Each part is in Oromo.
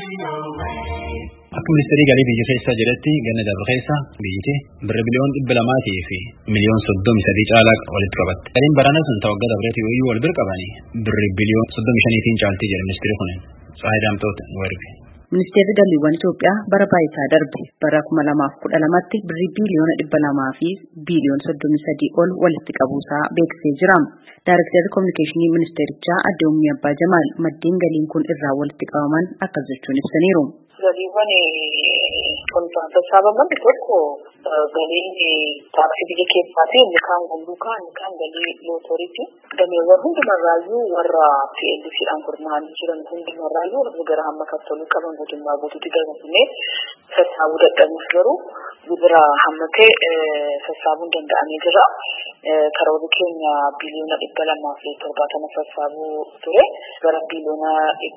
Akka ministeerii galii biyya keessaa jedhetti ganna darbe keessa biyyatti birra biliyoon 200 fi miliyoon 33 caalaa walitti qabatte. Galiin barana sun ta'u waggaa dabreetii yoo wal bira qabanii birri biliyoon 35 caaltii jedha ministeerri kun. Saayidaa Daamtoot warri. Ministeerri galiiwwan Itoophiyaa bara baayitaa darbe bara 2012tti birri biliyoona 200 fi biliyoon 33 ol walitti qabuusaa beeksisee jira. Daarektarri Kominikeeshinii Ministeerichaa Adde Ummii Abbaa Jamaal maddeen galiin kun irraa walitti qabaman akkas jechuun ibsaniiru. Galiiwwan sassaabamman tokko galiin taaksii biyya keessaatii inni kaan gumruukaa inni kaan galii lootoriiti. Dameewwan hundumarraayyuu warra PLC'dhaan gurmaa'anii jiran hundumarraayyuu warra gara hamma kaffaluu qaban guutummaa guutuutti dabalatee sassaabuu dadhabuuf garuu gibira hammatee sassaabuun danda'amee jira. Karoora keenya biliyoona 270 sassaabuu ture gara biliyoona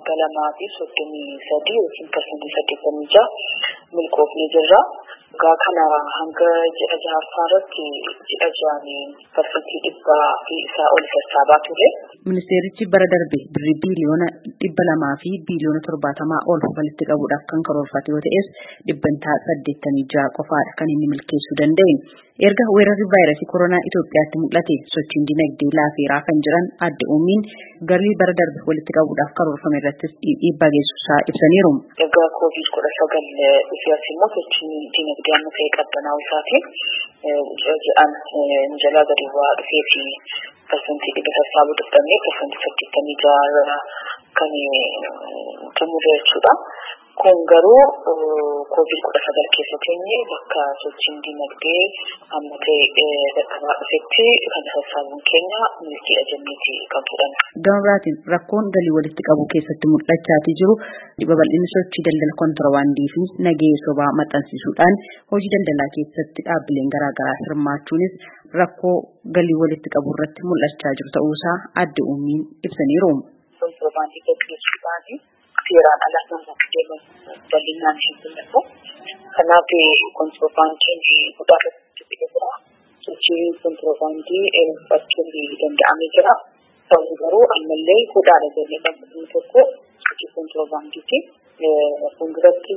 233 yookiin persentii 86 milkoofnee jirra. Gaa kana hanga ji'a jahaffaa irratti ji'a ja'anii persentii 100 fi isaa ol sassaabaa ture. Ministeerichi bara darbe birri biliyoona 200 fi biliyoona 70 ol walitti qabuudhaaf kan karoorfate yoo ta'es dhibbantaa 86 qofaadha kan inni milkeessuu danda'e. Erga weerarri vaayirasii koronaa Itoophiyaatti mul'ate sochiin dinagdee laafeeraa kan jiran Adde Ummiin galii bara darbe walitti qabuudhaaf karoorfame irrattis dhiibbaa geessisaa ibsaniiru. Egaa COVID-19 dhufees immoo sochiin dinagdee amma ta'e qabbanaa'uu isaatiin ji'aan jalaa gadi bu'aa dhufee fi persentii 100 sassaabuu dadhabnee persentii 86 kan xumure jechuudha. Kun garuu COVID-19 keessa teenye bakka sochiin dinagdee amma ta'e dadhabaa dhufetti kan sassaabuun keenya milkiidha jenneeti kan fudhanna. Gama biraatiin rakkoon galii walitti qabu keessatti mul'achaatii jiru babal'inni sochii daldala kontirbaandii fi nagahee sobaa maxxansiisuudhaan hojii daldalaa keessatti dhaabbileen garaagaraa hirmaachuunis rakkoo galii walitti qabu irratti mul'achaa jiru ta'uusaa Adde Ummiin ibsaniiru. Kontirbaandii gaggeessuudhaan seeraan alaa nama deeman bal'inaan shibbinnatu. Kanaaf kontirbaandiin guddaatu jira. Sochii kontirbaandii bachuun danda'amee jira. Ta'u garuu ammallee guddaadha jennee bakka tokko sochii kontirbaandiiti. Fuulduratti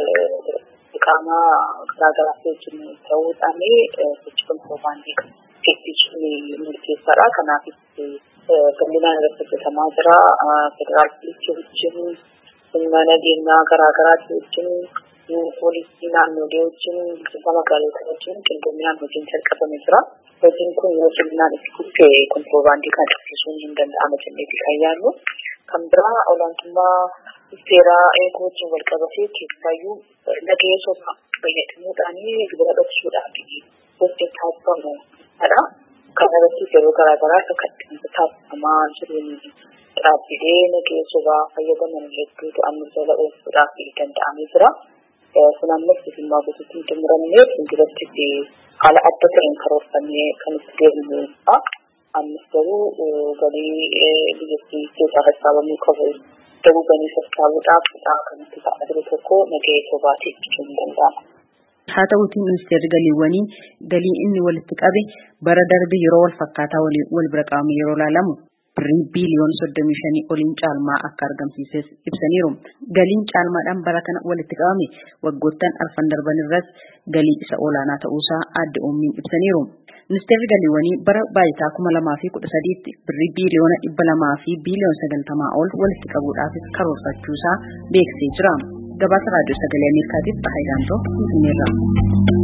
qaama garaagaraa wajjin ta'uudhaan sochii kontirbaandii ittisuun murteessaadha. Kanaaf bal'inaan irratti hojjetamaa jira. Federaal Poolisii wajjin humna nageenyaa garaagaraati wajjin poolisii naannolee wajjin bifa magaalota wajjin qindoominaan hojiin jalqabamee jira. Hojiin kun yoo bal'inaan itti fufee kontirbaandii kan ittisuun hin danda'ama jenneeti kan yaadnu. Kan biraa olaantummaa seeraa eeguu wajjin wal qabatee keessaayyuu nagahee sobaa fayyadamuudhaan gibira dhoksuudhaaf hojii taasifamuudha. Kana irratti yeroo garaagaraa akka taasifamaa jiruun dhaabbilee nagahee sobaa fayyadaman hedduutu amma jala oolchuudhaaf danda'amee jira. Kun ammas dhimma guutuutti xumuramee fuulduratti haala adda ta'een karoorfamee kan itti deemnudha. Ammas garuu galii biyyattii keessaa sassaabamuu qabu darbanii sassaabuudhaaf kan itti ta'aa jiru tokko nagahee sobaatiif jechuun danda'ama. Haa ta'uutii ministeerri galiiwwanii galii inni walitti qabe bara darbe yeroo wal fakkaataa wal bira qabame yeroo ilaalamu birrii biliyoon 35 oliin caalmaa akka argamsiises ibsaniiru. Galiin caalmaadhaan bara kana walitti qabame waggoottan arfan darban irras galii isa olaanaa ta'uusaa Adde Ummiin ibsaniiru. Ministeerri galiiwwanii bara baayitaa 2013tti birrii biliyoona 200 fi biliyoon 90 ol walitti qabuudhaaf karoorfachuusaa beeksisee jira. Gabaasa raadiyoo sagalee Ameerikaatiif Saayidaa Daamtoot Finfinneerraa.